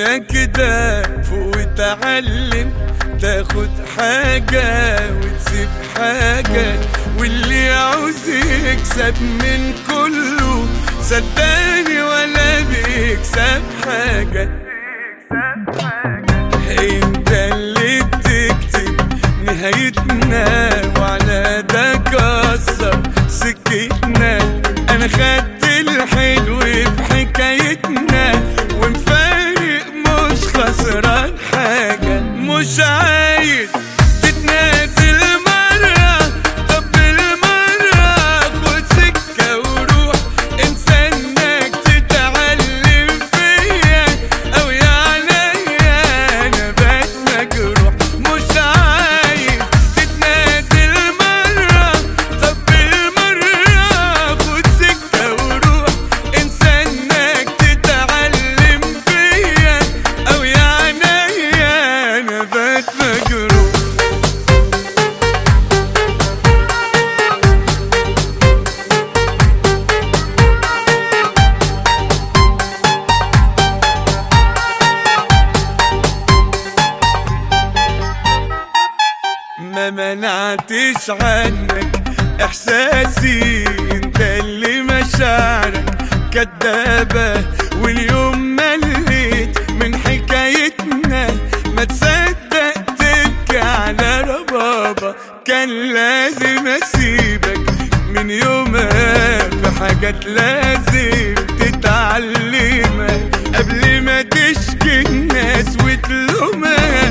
انا كده فوق وتعلم، تاخد حاجة وتسيب حاجة، واللي يعوز يكسب من كله صدقني ولا بيكسب حاجة. انت اللي بتكتب نهايتنا وعلى ده كسر سكتنا، انا خدت الحلو في حكايتنا ومفارق مش خسران حاجة. مش عايز تتنازل مرة، طب بالمرة خد سكة وروح، انسى انك تتعلم فيا او عليا انا بقيت مجروح. مش عايز تتنازل مرة، طب بالمرة خد سكة وروح، انسى انك تتعلم فيا او عليا انا بقيت مجروح. ما منعتش عنك احساسي، انت اللي مشاعرك كدابة، واليوم مليت من حكايتنا ما تصدق تبكي على ربابة. كان لازم اسيبك من يومها، في حاجات لازم تتعلمها قبل ما تشكي الناس وتلومها.